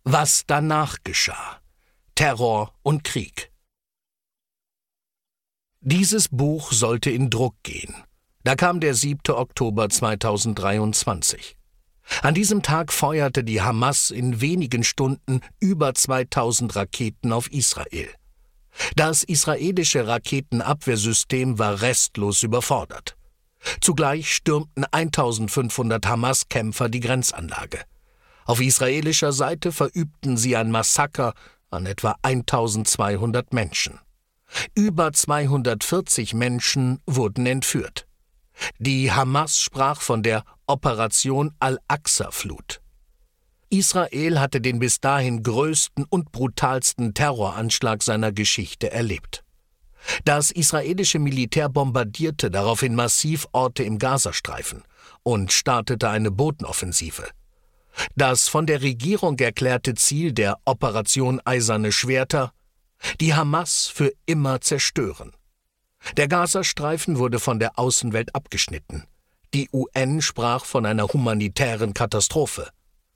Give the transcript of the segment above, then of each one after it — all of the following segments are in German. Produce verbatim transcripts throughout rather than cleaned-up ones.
Was danach geschah. Terror und Krieg. Dieses Buch sollte in Druck gehen. Da kam der siebte Oktober zweitausenddreiundzwanzig. An diesem Tag feuerte die Hamas in wenigen Stunden über zweitausend Raketen auf Israel. Das israelische Raketenabwehrsystem war restlos überfordert. Zugleich stürmten eintausendfünfhundert Hamas-Kämpfer die Grenzanlage. Auf israelischer Seite verübten sie ein Massaker an etwa eintausendzweihundert Menschen. Über zweihundertvierzig Menschen wurden entführt. Die Hamas sprach von der Operation Al-Aqsa-Flut. Israel hatte den bis dahin größten und brutalsten Terroranschlag seiner Geschichte erlebt. Das israelische Militär bombardierte daraufhin massiv Orte im Gazastreifen und startete eine Bodenoffensive. Das von der Regierung erklärte Ziel der Operation Eiserne Schwerter: die Hamas für immer zerstören. Der Gazastreifen wurde von der Außenwelt abgeschnitten. Die U N sprach von einer humanitären Katastrophe.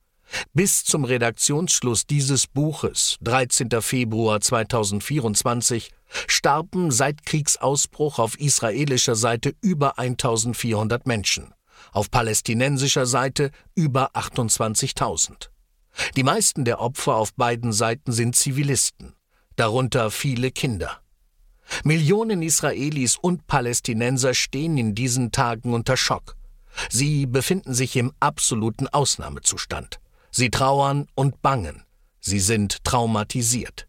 Bis zum Redaktionsschluss dieses Buches, dreizehnten Februar zweitausendvierundzwanzig, starben seit Kriegsausbruch auf israelischer Seite über eintausendvierhundert Menschen, auf palästinensischer Seite über achtundzwanzigtausend. Die meisten der Opfer auf beiden Seiten sind Zivilisten, darunter viele Kinder. Millionen Israelis und Palästinenser stehen in diesen Tagen unter Schock. Sie befinden sich im absoluten Ausnahmezustand. Sie trauern und bangen. Sie sind traumatisiert.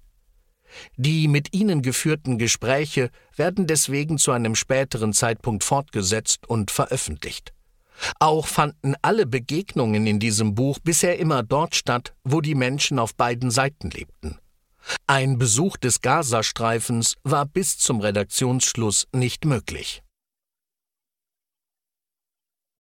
Die mit ihnen geführten Gespräche werden deswegen zu einem späteren Zeitpunkt fortgesetzt und veröffentlicht. Auch fanden alle Begegnungen in diesem Buch bisher immer dort statt, wo die Menschen auf beiden Seiten lebten. Ein Besuch des Gazastreifens war bis zum Redaktionsschluss nicht möglich.